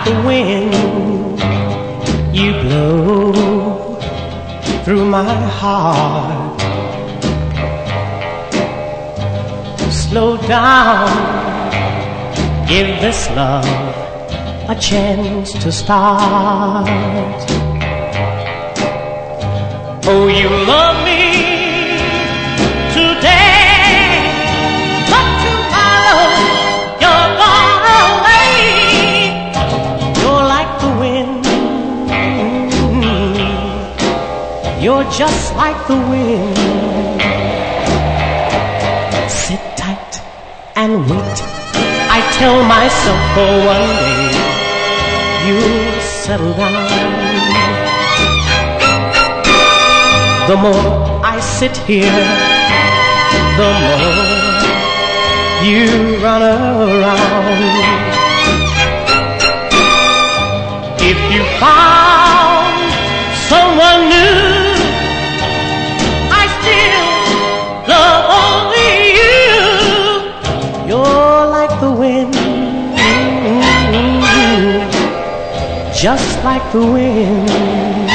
the wind, you blow through my heart. Slow down, give this love a chance to start. Oh, you love me today, but tomorrow you're gone away. You're like the wind, you're just like the wind. Sit tight and wait, I tell myself, for one day you'll settle down. The more I sit here, the more you run around. If you found someone new, I still love only you. You're like the wind, just like the wind.